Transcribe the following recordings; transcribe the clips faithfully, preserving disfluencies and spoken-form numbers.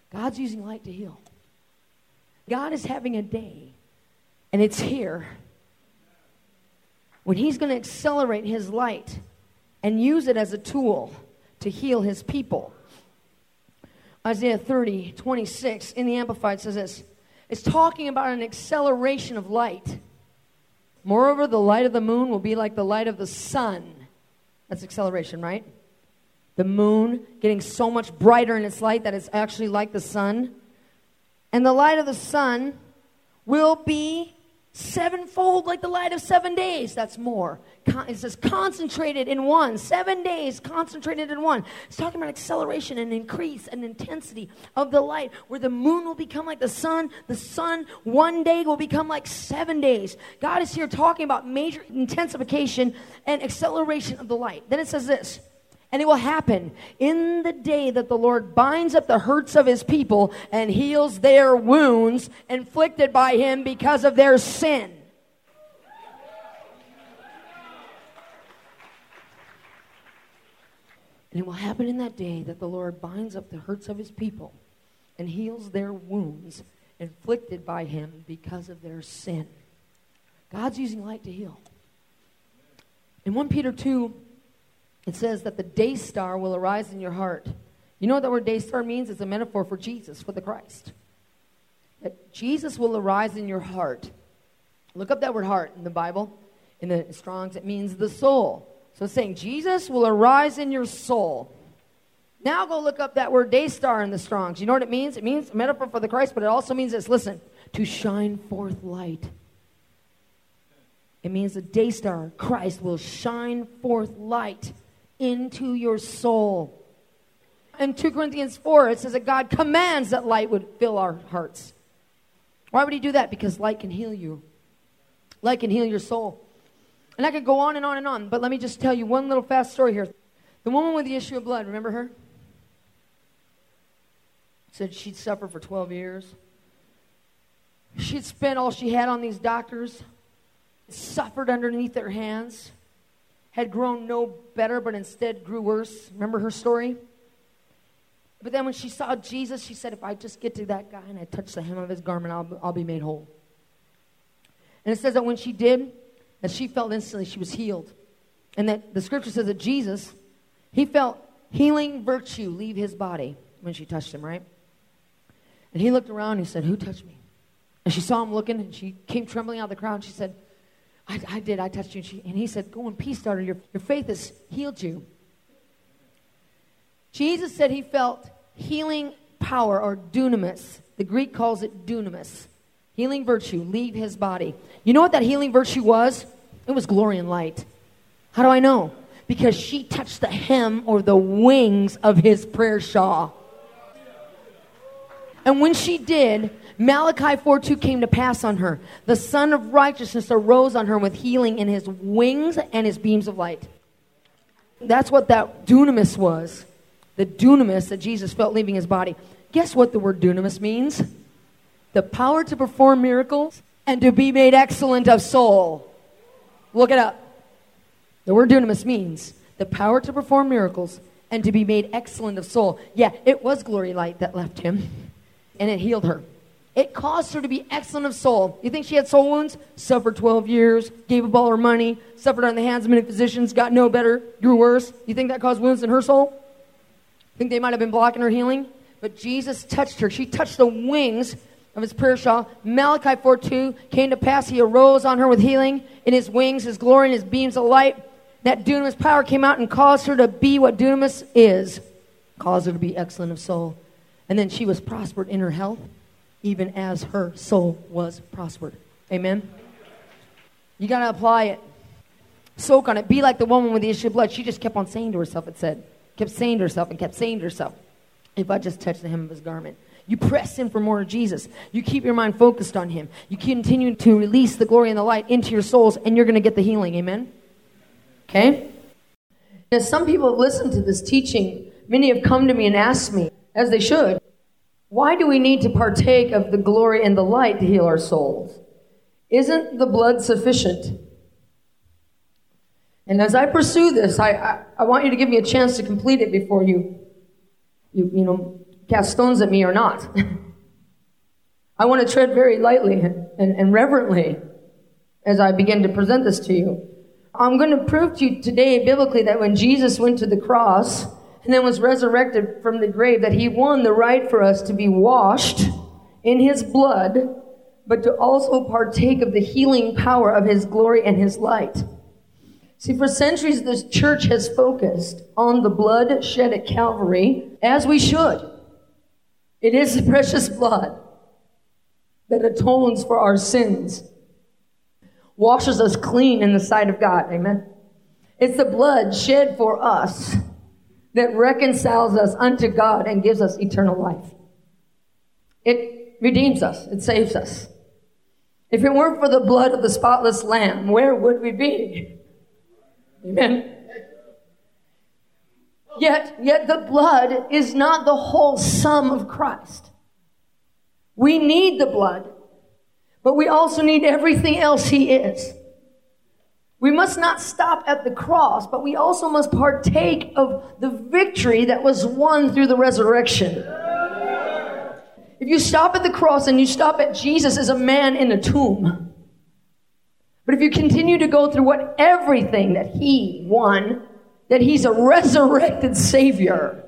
God's using light to heal. God is having a day, and it's here, when he's going to accelerate his light and use it as a tool to heal his people. Isaiah thirty, twenty-six in the Amplified says this. It's talking about an acceleration of light. Moreover, the light of the moon will be like the light of the sun. That's acceleration, right? The moon getting so much brighter in its light that it's actually like the sun. And the light of the sun will be sevenfold like the light of seven days. That's more. It says concentrated in one. Seven days concentrated in one. It's talking about acceleration and increase and intensity of the light, where the moon will become like the sun. The sun one day will become like seven days. God is here talking about major intensification and acceleration of the light. Then it says this. And it will happen in the day that the Lord binds up the hurts of his people and heals their wounds inflicted by him because of their sin. And it will happen in that day that the Lord binds up the hurts of his people and heals their wounds inflicted by him because of their sin. God's using light to heal. In First Peter two, it says that the day star will arise in your heart. You know what that word day star means? It's a metaphor for Jesus, for the Christ. That Jesus will arise in your heart. Look up that word heart in the Bible. In the Strong's, it means the soul. So it's saying Jesus will arise in your soul. Now go look up that word day star in the Strong's. You know what it means? It means a metaphor for the Christ, but it also means this. Listen, to shine forth light. It means the day star, Christ, will shine forth light into your soul. In Second Corinthians four, it says that God commands that light would fill our hearts. Why would he do that? Because light can heal you. Light can heal your soul. And I could go on and on and on, but let me just tell you one little fast story here. The woman with the issue of blood, remember her? Said she'd suffered for twelve years. She'd spent all she had on these doctors, suffered underneath their hands, had grown no better, but instead grew worse. Remember her story? But then when she saw Jesus, she said, if I just get to that guy and I touch the hem of his garment, I'll, I'll be made whole. And it says that when she did, that she felt instantly she was healed. And that the scripture says that Jesus, he felt healing virtue leave his body when she touched him, right? And he looked around and he said, who touched me? And she saw him looking, and she came trembling out of the crowd. And she said, I, I did, I touched you. And, she, and he said, go in peace, daughter, your, your faith has healed you. Jesus said he felt healing power, or dunamis. The Greek calls it dunamis. Healing virtue, leave his body. You know what that healing virtue was? It was glory and light. How do I know? Because she touched the hem or the wings of his prayer shawl. And when she did, Malachi four two came to pass on her. The Son of Righteousness arose on her with healing in his wings and his beams of light. That's what that dunamis was. The dunamis that Jesus felt leaving his body. Guess what the word dunamis means? The power to perform miracles and to be made excellent of soul. Look it up. The word dunamis means the power to perform miracles and to be made excellent of soul. Yeah, it was glory light that left him, and it healed her. It caused her to be excellent of soul. You think she had soul wounds? Suffered twelve years, gave up all her money, suffered on the hands of many physicians, got no better, grew worse. You think that caused wounds in her soul? Think they might have been blocking her healing? But Jesus touched her. She touched the wings of his prayer shawl. Malachi four two came to pass. He arose on her with healing in his wings, his glory, and his beams of light. That dunamis power came out and caused her to be what dunamis is. Caused her to be excellent of soul. And then she was prospered in her health, even as her soul was prospered. Amen? You got to apply it. Soak on it. Be like the woman with the issue of blood. She just kept on saying to herself, it said. Kept saying to herself and kept saying to herself, if I just touch the hem of his garment. You press in for more of Jesus. You keep your mind focused on him. You continue to release the glory and the light into your souls, and you're going to get the healing. Amen? Okay? As some people have listened to this teaching, many have come to me and asked me, as they should, why do we need to partake of the glory and the light to heal our souls? Isn't the blood sufficient? And as I pursue this, I, I, I want you to give me a chance to complete it before you, you, you know, cast stones at me or not. I want to tread very lightly and, and reverently as I begin to present this to you. I'm going to prove to you today biblically that when Jesus went to the cross and then was resurrected from the grave, that he won the right for us to be washed in his blood, but to also partake of the healing power of his glory and his light. See, for centuries, this church has focused on the blood shed at Calvary, as we should. It is the precious blood that atones for our sins, washes us clean in the sight of God. Amen. It's the blood shed for us that reconciles us unto God and gives us eternal life. It redeems us. It saves us. If it weren't for the blood of the spotless Lamb, where would we be? Amen. Yet, yet the blood is not the whole sum of Christ. We need the blood, but we also need everything else he is. We must not stop at the cross, but we also must partake of the victory that was won through the resurrection. If you stop at the cross and you stop at Jesus as a man in a tomb, but if you continue to go through what everything that he won, that he's a resurrected Savior.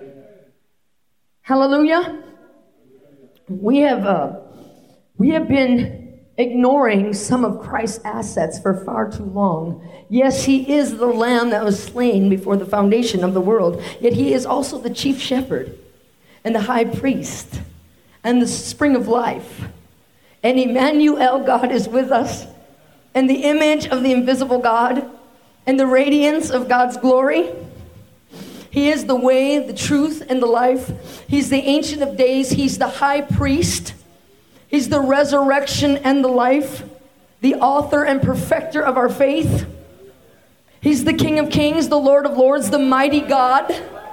Hallelujah. We have uh, we have been ignoring some of Christ's assets for far too long. Yes, he is the Lamb that was slain before the foundation of the world. Yet he is also the chief shepherd and the high priest and the spring of life. And Emmanuel, God is with us. And the image of the invisible God and the radiance of God's glory. He is the way, the truth, and the life. He's the Ancient of Days. He's the high priest. He's the resurrection and the life, the author and perfecter of our faith. He's the King of Kings, the Lord of Lords, the mighty God,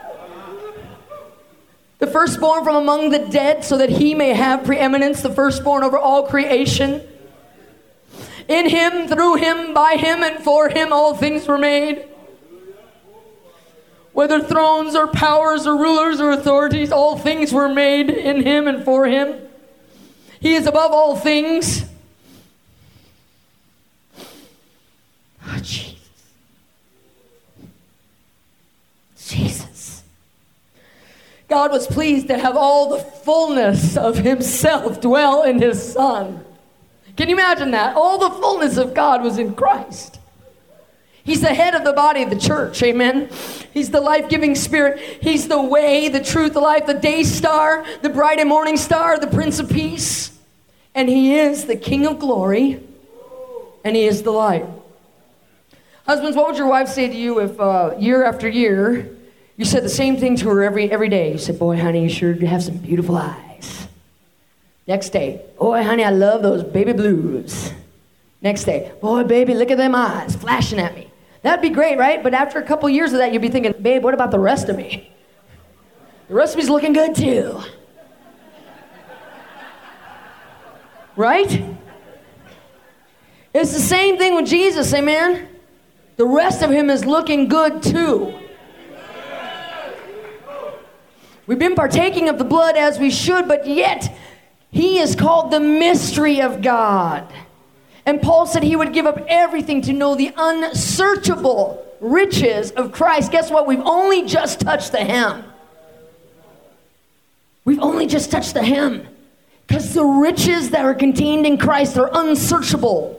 the firstborn from among the dead, so that he may have preeminence, the firstborn over all creation. In him, through him, by him, and for him, all things were made. Whether thrones or powers or rulers or authorities, all things were made in him and for him. He is above all things. Oh, Jesus. Jesus. God was pleased to have all the fullness of himself dwell in his Son. Can you imagine that? All the fullness of God was in Christ. He's the head of the body of the church, amen? He's the life-giving Spirit. He's the way, the truth, the life, the day star, the bright and morning star, the Prince of Peace. And he is the King of glory, and he is the light. Husbands, what would your wife say to you if uh, year after year you said the same thing to her every every day? You said, boy, honey, you sure do have some beautiful eyes. Next day, boy, honey, I love those baby blues. Next day, boy, baby, look at them eyes flashing at me. That'd be great, right? But after a couple years of that, you'd be thinking, babe, what about the rest of me? The rest of me's looking good too. Right? It's the same thing with Jesus, amen? The rest of him is looking good too. We've been partaking of the blood as we should, but yet he is called the mystery of God. And Paul said he would give up everything to know the unsearchable riches of Christ. Guess what? We've only just touched the hem. We've only just touched the hem. Because the riches that are contained in Christ are unsearchable.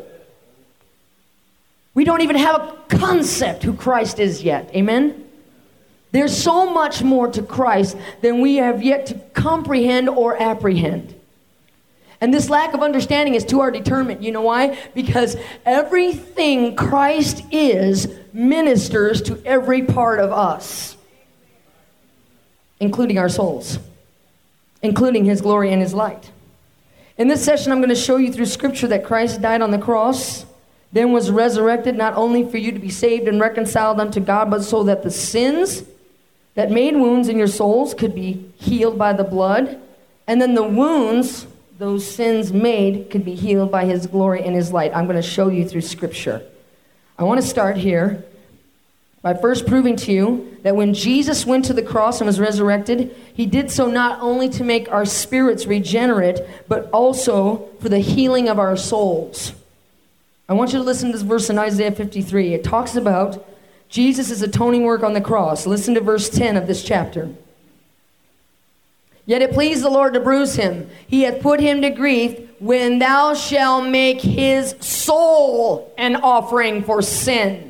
We don't even have a concept who Christ is yet. Amen? There's so much more to Christ than we have yet to comprehend or apprehend. And this lack of understanding is to our deterrent. You know why? Because everything Christ is ministers to every part of us, including our souls, including his glory and his light. In this session, I'm going to show you through Scripture that Christ died on the cross, then was resurrected, not only for you to be saved and reconciled unto God, but so that the sins that made wounds in your souls could be healed by the blood, and then the wounds those sins made could be healed by his glory and his light. I'm going to show you through Scripture. I want to start here by first proving to you that when Jesus went to the cross and was resurrected, he did so not only to make our spirits regenerate, but also for the healing of our souls. I want you to listen to this verse in Isaiah fifty-three. It talks about Jesus' atoning work on the cross. Listen to verse ten of this chapter. Yet it pleased the Lord to bruise him. He hath put him to grief. When thou shalt make his soul an offering for sin.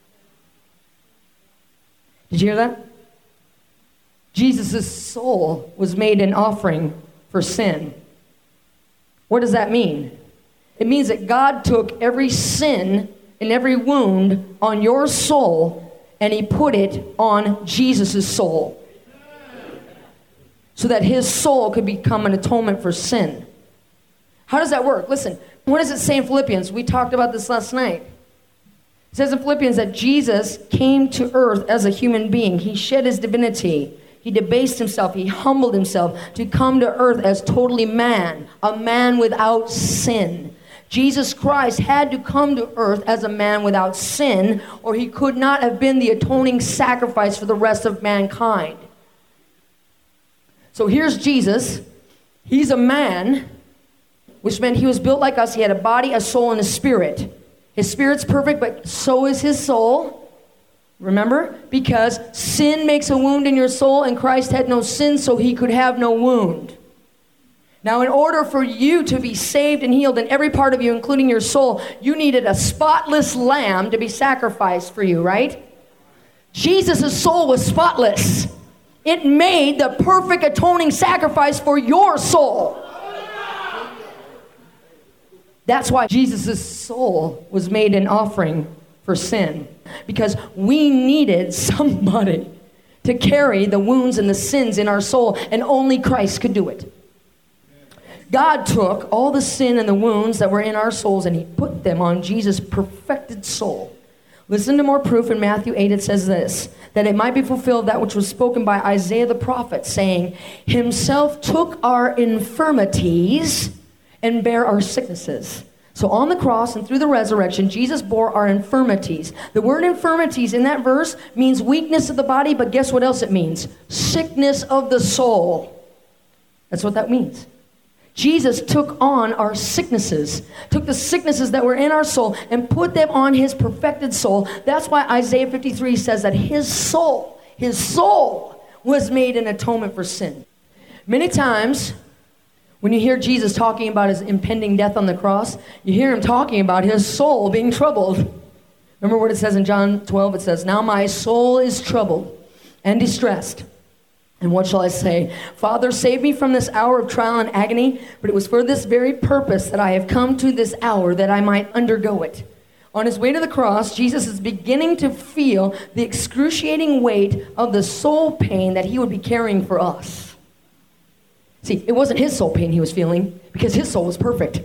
Did you hear that? Jesus' soul was made an offering for sin. What does that mean? It means that God took every sin and every wound on your soul and he put it on Jesus' soul. So that his soul could become an atonement for sin. How does that work? Listen, what does it say in Philippians? We talked about this last night. It says in Philippians that Jesus came to earth as a human being. He shed his divinity. He debased himself. He humbled himself to come to earth as totally man, a man without sin. Jesus Christ had to come to earth as a man without sin, or he could not have been the atoning sacrifice for the rest of mankind. So here's Jesus. He's a man, which meant he was built like us. He had a body, a soul, and a spirit. His spirit's perfect, but so is his soul. Remember? Because sin makes a wound in your soul, and Christ had no sin, so he could have no wound. Now, in order for you to be saved and healed in every part of you, including your soul, you needed a spotless lamb to be sacrificed for you, right? Jesus' soul was spotless. It made the perfect atoning sacrifice for your soul. That's why Jesus' soul was made an offering for sin. Because we needed somebody to carry the wounds and the sins in our soul, and only Christ could do it. God took all the sin and the wounds that were in our souls and he put them on Jesus' perfected soul. Listen to more proof in Matthew eight. It says this, that it might be fulfilled that which was spoken by Isaiah the prophet, saying, himself took our infirmities and bare our sicknesses. So on the cross and through the resurrection, Jesus bore our infirmities. The word infirmities in that verse means weakness of the body, but guess what else it means? Sickness of the soul. That's what that means. Jesus took on our sicknesses, took the sicknesses that were in our soul and put them on his perfected soul. That's why Isaiah fifty-three says that his soul, his soul was made an atonement for sin. Many times when you hear Jesus talking about his impending death on the cross, you hear him talking about his soul being troubled. Remember what it says in John twelve? It says, now my soul is troubled and distressed. And what shall I say? Father, save me from this hour of trial and agony, but it was for this very purpose that I have come to this hour, that I might undergo it. On his way to the cross, Jesus is beginning to feel the excruciating weight of the soul pain that he would be carrying for us. See, it wasn't his soul pain he was feeling, because his soul was perfect.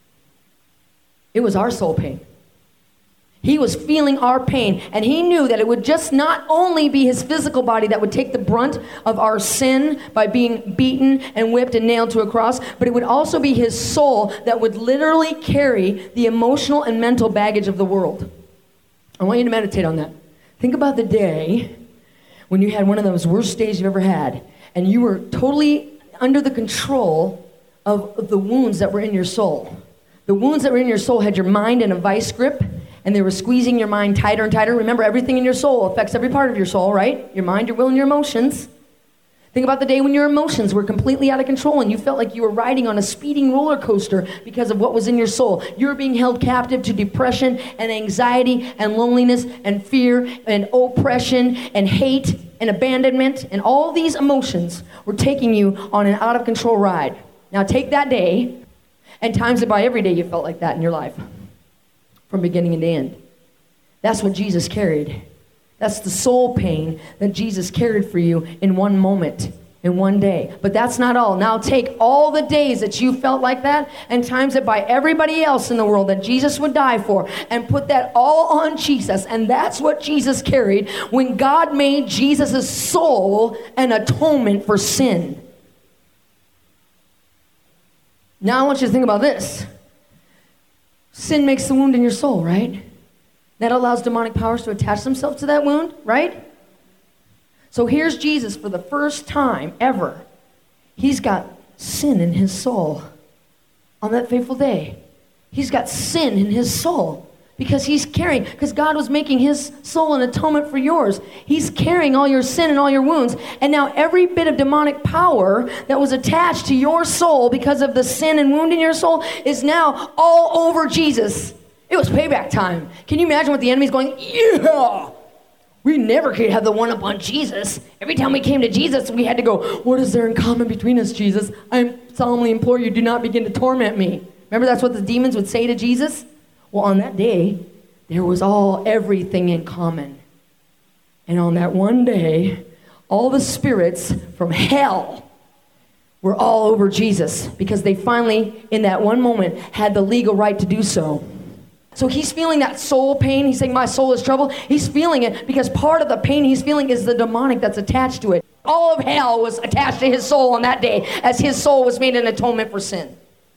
It was our soul pain. He was feeling our pain, and he knew that it would just not only be his physical body that would take the brunt of our sin by being beaten and whipped and nailed to a cross, but it would also be his soul that would literally carry the emotional and mental baggage of the world. I want you to meditate on that. Think about the day when you had one of those worst days you've ever had, and you were totally under the control of the wounds that were in your soul. The wounds that were in your soul had your mind in a vice grip, and they were squeezing your mind tighter and tighter. Remember, everything in your soul affects every part of your soul, right? Your mind, your will, and your emotions. Think about the day when your emotions were completely out of control and you felt like you were riding on a speeding roller coaster because of what was in your soul. You were being held captive to depression and anxiety and loneliness and fear and oppression and hate and abandonment. And all these emotions were taking you on an out-of-control ride. Now take that day and times it by every day you felt like that in your life. From beginning to end. That's what Jesus carried. That's the soul pain that Jesus carried for you in one moment, in one day. But that's not all. Now take all the days that you felt like that and times it by everybody else in the world that Jesus would die for and put that all on Jesus. And that's what Jesus carried when God made Jesus' soul an atonement for sin. Now I want you to think about this. Sin makes the wound in your soul, right? That allows demonic powers to attach themselves to that wound, right? So here's Jesus for the first time ever. He's got sin in his soul on that fateful day. He's got sin in his soul because he's carrying, because God was making his soul an atonement for yours. He's carrying all your sin and all your wounds. And now every bit of demonic power that was attached to your soul because of the sin and wound in your soul is now all over Jesus. It was payback time. Can you imagine what the enemy's going, yeah, we never could have the one up on Jesus. Every time we came to Jesus, we had to go, what is there in common between us, Jesus? I solemnly implore you, do not begin to torment me. Remember, that's what the demons would say to Jesus? Well, on that day, there was all, everything in common. And on that one day, all the spirits from hell were all over Jesus because they finally, in that one moment, had the legal right to do so. So he's feeling that soul pain. He's saying, my soul is troubled. He's feeling it because part of the pain he's feeling is the demonic that's attached to it. All of hell was attached to his soul on that day as his soul was made an atonement for sin.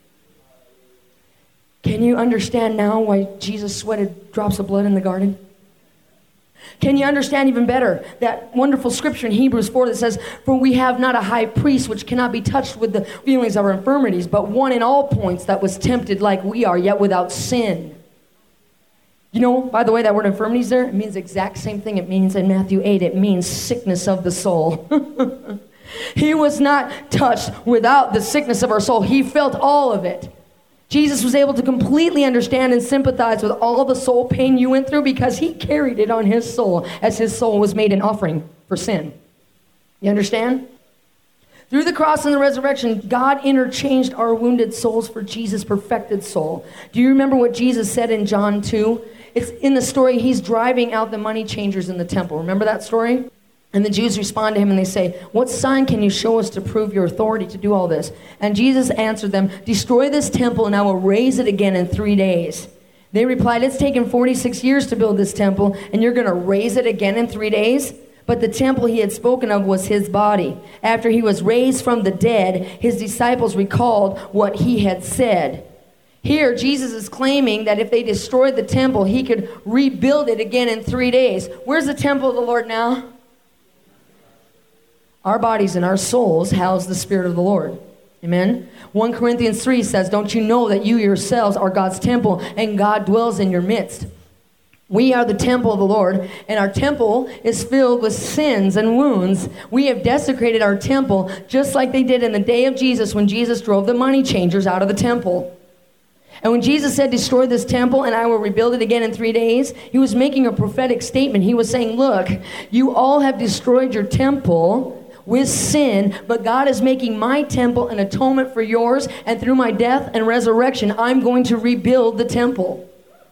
Can you understand now why Jesus sweated drops of blood in the garden? Can you understand even better that wonderful scripture in Hebrews four that says, for we have not a high priest which cannot be touched with the feelings of our infirmities, but one in all points that was tempted like we are, yet without sin. You know, by the way, that word infirmities there, it means the exact same thing it means in Matthew eight. It means sickness of the soul. He was not touched without the sickness of our soul. He felt all of it. Jesus was able to completely understand and sympathize with all the soul pain you went through because he carried it on his soul as his soul was made an offering for sin. You understand? Through the cross and the resurrection, God interchanged our wounded souls for Jesus' perfected soul. Do you remember what Jesus said in John two? It's in the story, he's driving out the money changers in the temple. Remember that story? And the Jews respond to him and they say, what sign can you show us to prove your authority to do all this? And Jesus answered them, destroy this temple and I will raise it again in three days. They replied, it's taken forty-six years to build this temple and you're going to raise it again in three days? But the temple he had spoken of was his body. After he was raised from the dead, his disciples recalled what he had said. Here, Jesus is claiming that if they destroyed the temple, he could rebuild it again in three days. Where's the temple of the Lord now? Our bodies and our souls house the Spirit of the Lord. Amen? First Corinthians three says, don't you know that you yourselves are God's temple and God dwells in your midst? We are the temple of the Lord, and our temple is filled with sins and wounds. We have desecrated our temple just like they did in the day of Jesus when Jesus drove the money changers out of the temple. And when Jesus said, destroy this temple and I will rebuild it again in three days, he was making a prophetic statement. He was saying, look, you all have destroyed your temple with sin, but God is making my temple an atonement for yours, and through my death and resurrection, I'm going to rebuild the temple.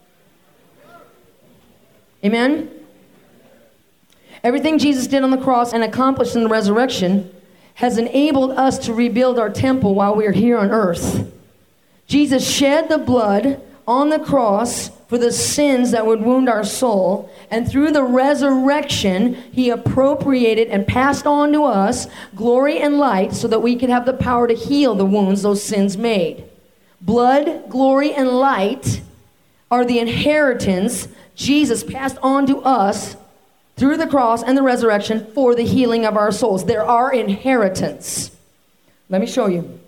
Amen? Everything Jesus did on the cross and accomplished in the resurrection has enabled us to rebuild our temple while we are here on earth. Jesus shed the blood on the cross for the sins that would wound our soul, and through the resurrection, he appropriated and passed on to us glory and light so that we could have the power to heal the wounds those sins made. Blood, glory, and light are the inheritance Jesus passed on to us through the cross and the resurrection for the healing of our souls. They're our inheritance. Let me show you.